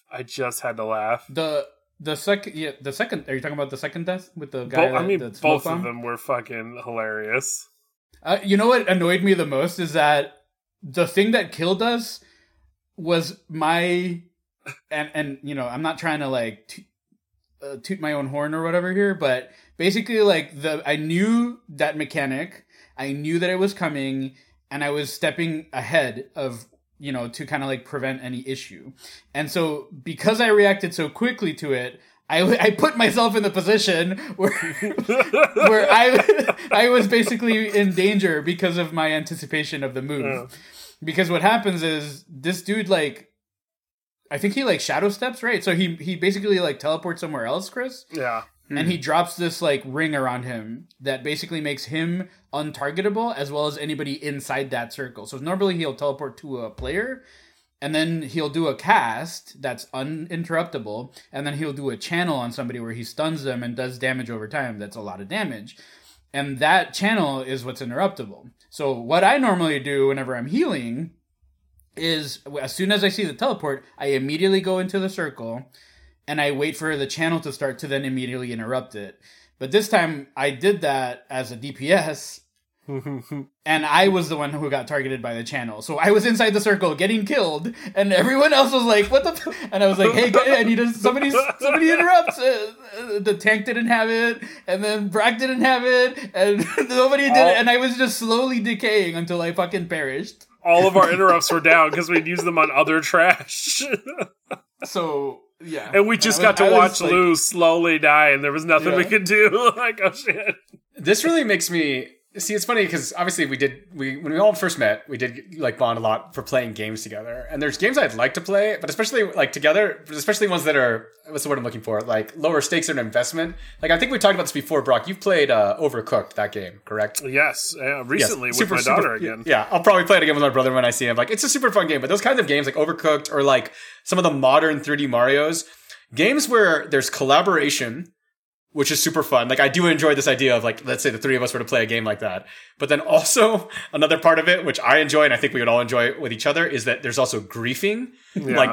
The second. Are you talking about the second death with the guy? Both of them were fucking hilarious. You know what annoyed me the most is that the thing that killed us was my, and you know, I'm not trying to toot my own horn or whatever here, but basically I knew that mechanic, I knew that it was coming, and I was stepping ahead of. You know, to kind of prevent any issue. And so because I reacted so quickly to it, I put myself in the position where I was basically in danger because of my anticipation of the move. Yeah. Because what happens is this dude I think he like shadow steps, right? So he basically like teleports somewhere else, Chris. Yeah. And he drops this like ring around him that basically makes him untargetable as well as anybody inside that circle. So normally he'll teleport to a player, and then he'll do a cast that's uninterruptible, and then he'll do a channel on somebody where he stuns them and does damage over time. That's a lot of damage. And that channel is what's interruptible. So what I normally do whenever I'm healing is as soon as I see the teleport, I immediately go into the circle and I wait for the channel to start to then immediately interrupt it. But this time I did that as a DPS, and I was the one who got targeted by the channel. So I was inside the circle getting killed, and everyone else was like, "What the?" And I was like, "Hey, I need somebody interrupts." The tank didn't have it, and then Brack didn't have it, and nobody did it, and I was just slowly decaying until I fucking perished. All of our interrupts were down because we'd use them on other trash. So. Yeah. And we just got to watch Lou slowly die, and there was nothing we could do. Like, oh shit. This really makes me see. It's funny because obviously when we all first met, we did like bond a lot for playing games together. And there's games I'd like to play, but especially like together, especially ones that are, what's the word I'm looking for? Like lower stakes or an investment. Like I think we talked about this before, Brock. You've played Overcooked, that game, correct? Yes, recently with my daughter again. Yeah, I'll probably play it again with my brother when I see him. Like it's a super fun game, but those kinds of games like Overcooked or like some of the modern 3D Marios, games where there's collaboration, which is super fun. Like, I do enjoy this idea of, like, let's say the three of us were to play a game like that. But then also, another part of it, which I enjoy, and I think we would all enjoy with each other, is that there's also griefing. Yeah.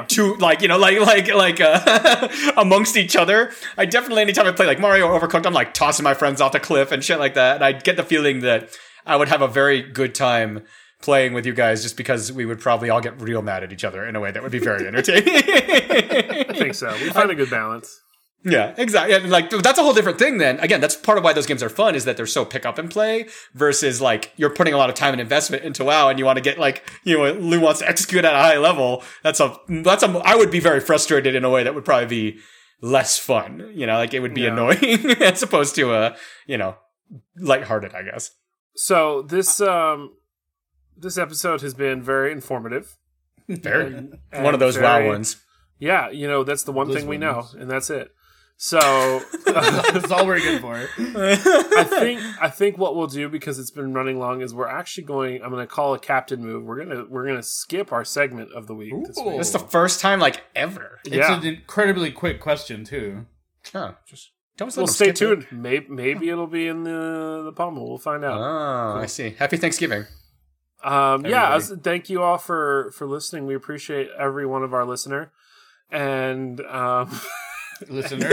Amongst each other. I definitely, anytime I play, like, Mario or Overcooked, I'm, like, tossing my friends off the cliff and shit like that. And I get the feeling that I would have a very good time playing with you guys just because we would probably all get real mad at each other in a way that would be very entertaining. I think so. We find a good balance. Yeah, exactly. And like that's a whole different thing then. Again, that's part of why those games are fun, is that they're so pick up and play versus like you're putting a lot of time and investment into WoW and you want to get like, you know, Lou wants to execute at a high level. I would be very frustrated in a way that would probably be less fun. You know, like it would be annoying as opposed to lighthearted, I guess. So this episode has been very informative. Very one of those WoW ones. Yeah, you know, that's the one thing we know, and that's it. So that's all we're good for. I think what we'll do, because it's been running long, is we're actually I'm gonna call a captain move. We're gonna skip our segment of the week this week. It's the first time like ever. It's an incredibly quick question too. Oh, just don't stay tuned. Maybe it'll be in the pommel. We'll find out. Oh, cool. I see. Happy Thanksgiving. Thank you all for listening. We appreciate every one of our listener. And listener.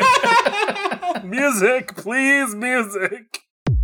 Music, please, music.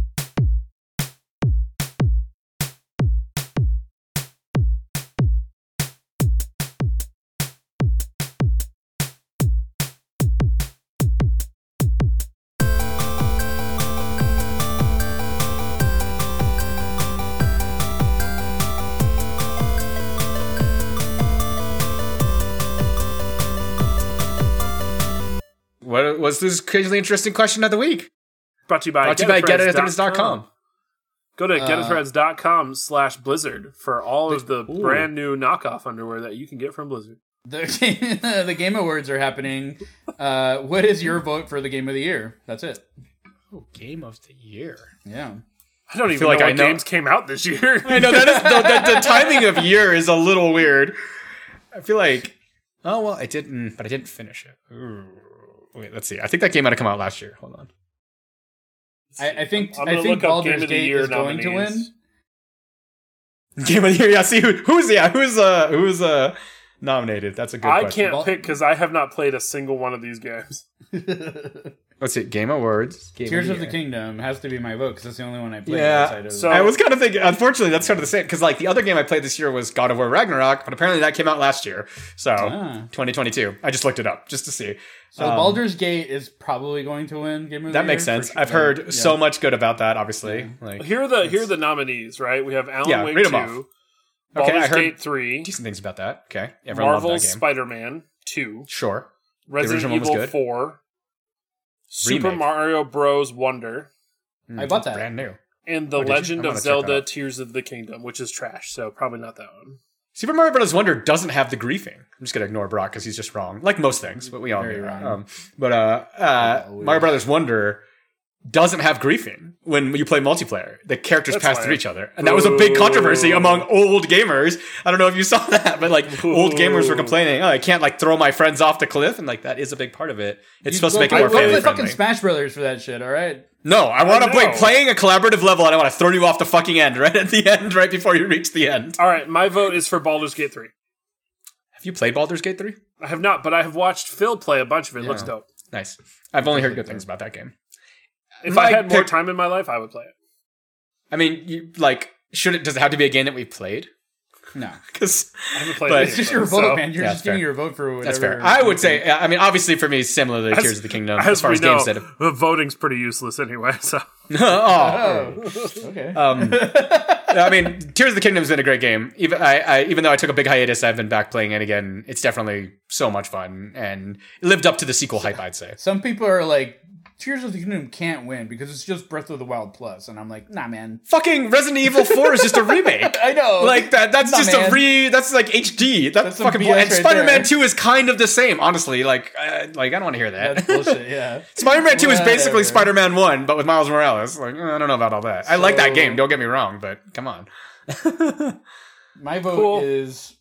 What was this crazily interesting question of the week? Brought to you by GetItThreads.com. Go to GetItThreads.com/Blizzard for all of the brand new knockoff underwear that you can get from Blizzard. The Game Awards are happening. What is your vote for the Game of the Year? That's it. Oh, Game of the Year. Yeah. I don't even know what games came out this year. I know, that is the timing of year is a little weird. I feel like, I didn't finish it. Ooh. Wait, let's see. I think that game might have come out last year. Hold on. I think Baldur's Gate is going to win. Game of the Year. Yeah. See who's nominated. That's a good question. I can't pick because I have not played a single one of these games. Let's see. Game Awards. Tears of the Kingdom has to be my vote because that's the only one I played. Yeah. So I was kind of thinking. Unfortunately, that's kind of the same because like the other game I played this year was God of War Ragnarok, but apparently that came out last year. So 2022. I I just looked it up just to see. So Baldur's Gate is probably going to win Game of the Year. That makes sense. I've heard so much good about that. Obviously, like here are the nominees. Right, we have Alan Wake 2, Baldur's Gate 3, decent things about that. Okay, Marvel's Spider-Man 2, sure, Resident Evil 4, Super Mario Bros. Wonder. I bought that, brand new, and The Legend of Zelda: Tears of the Kingdom, which is trash. So probably not that one. Super Mario Brothers Wonder doesn't have the griefing. I'm just gonna ignore Brock because he's just wrong, like most things. But we all Very knew that. wrong. Mario Brothers Wonder doesn't have griefing when you play multiplayer. The characters That's pass fine. through each other, and that was a big controversy among old gamers. I don't know if you saw that, but like old gamers were complaining, "Oh, I can't like throw my friends off the cliff," and like that is a big part of it. It's supposed to make it more I family play friendly. fucking Smash Brothers for that shit. All right. No, I want to know. playing a collaborative level, and I want to throw you off the fucking end right at the end, right before you reach the end. All right, my vote is for Baldur's Gate 3. Have you played Baldur's Gate 3? I have not, but I have watched Phil play a bunch of it. It looks dope. Nice. I've only heard good things about that game. If My I had more pick- time in my life, I would play it. I mean, you like, does it have to be a game that we played? No. Because I haven't played But- it. It's just yet, your so- vote, man. You're Yeah, just giving fair. your vote for whatever. that's fair. I would say, I mean, obviously for me, similarly to Tears of the Kingdom, as far we as know, games that have... voting's pretty useless anyway. So oh. Okay. I mean, Tears of the Kingdom's been a great game. Even though I took a big hiatus, I've been back playing it again. It's definitely so much fun, and it lived up to the sequel hype, I'd say. Some people are like, Tears of the Kingdom can't win because it's just Breath of the Wild Plus, and I'm like, nah, man. Fucking Resident Evil 4 is just a remake. I know. Like that's Nah, just man. that's like HD. That's some fucking BS bullshit. And right Spider-Man there. 2 is kind of the same, honestly. Like I don't want to hear that. That's bullshit. Yeah. Spider-Man 2 is basically Whatever. Spider-Man 1, but with Miles Morales. Like I don't know about all that. I like that So- game. Don't get me wrong, but come on. My vote Cool. is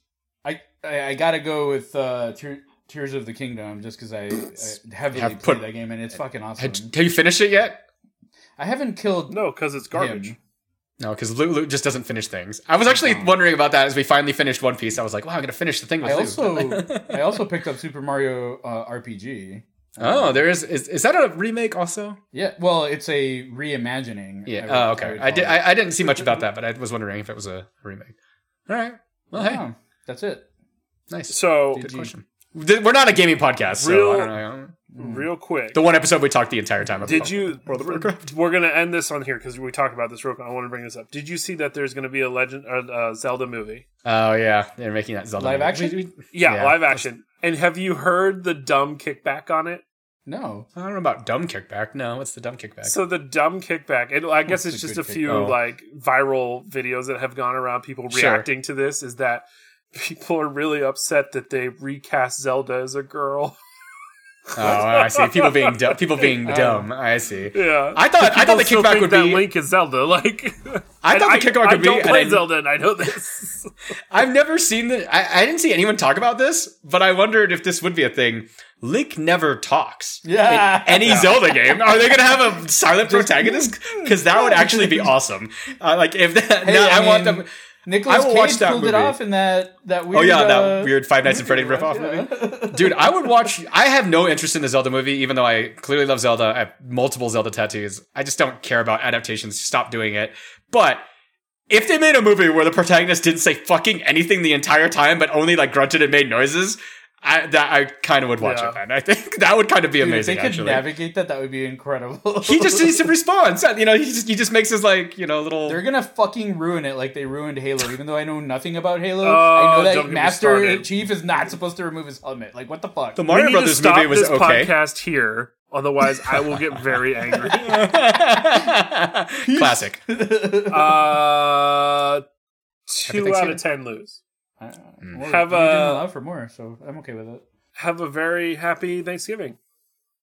I gotta go with Tears of the Kingdom just because I heavily Have played put- that game and it's fucking awesome. Have you finished it yet? I haven't killed no, because it's garbage. him. No, because Loot just doesn't finish things. I was actually wondering about that as we finally finished One Piece. I was like, wow, I'm gonna finish the thing with Loot. I also picked up Super Mario RPG. Oh, there is that a remake also? Yeah, well, it's a reimagining. Yeah. would- Oh, okay. would I call it. didn't see much about that, but I was wondering if it was a remake. All right. Well, hey, Oh, that's it. nice. So Good question. We're not a gaming podcast, so Real- I don't know. real quick, The one episode we talked the entire time about. did you? World of Warcraft? We're gonna end this on here because we talked about this real quick. I want to bring this up. Did you see that there's gonna be a Zelda movie? Oh yeah, they're making that Zelda Live movie. action? Yeah, Yeah. live action. And have you heard the dumb kickback on it? No. I don't know about dumb kickback. No, what's the dumb kickback? So the dumb kickback, and I guess What's it's the just a good few kickback? Oh. like viral videos that have gone around, people Sure. reacting to this. Is that people are really upset that they recast Zelda as a girl? Oh, I see. People being dumb. I see. Yeah, I thought the People still kickback think would that be. Link is Zelda. Like I thought the kickback I would be. don't and play I- Zelda, and I know this. I've never seen the. I didn't see anyone talk about this, but I wondered if this would be a thing. Link never talks. Yeah. In any Zelda game, are they going to have a silent protagonist? Because that would actually be awesome. Like if that, Hey, now I want mean, them. Nicolas I will watch Cage that pulled movie. it off in that weird. Oh yeah, that weird Five Nights at Freddy ripoff yeah. movie. Dude, I would watch. I have no interest in the Zelda movie, even though I clearly love Zelda. I have multiple Zelda tattoos. I just don't care about adaptations. Stop doing it. But if they made a movie where the protagonist didn't say fucking anything the entire time, but only like grunted and made noises, I kind of would watch Yeah. it. Man, I think that would kind of be Dude, amazing. if they could Actually, navigate that would be incredible. he just needs to respond. So, he just makes his like little. They're gonna fucking ruin it like they ruined Halo. Even though I know nothing about Halo, Oh, I know don't that get me Master started. Chief is not supposed to remove his helmet. Like, what the fuck? The We Mario need to Brothers stop movie was this okay. podcast here, otherwise I will get very angry. Classic. 2 out of 10 lose. Well, Have you a- didn't allow for more, so I'm okay with it. Have a very happy Thanksgiving.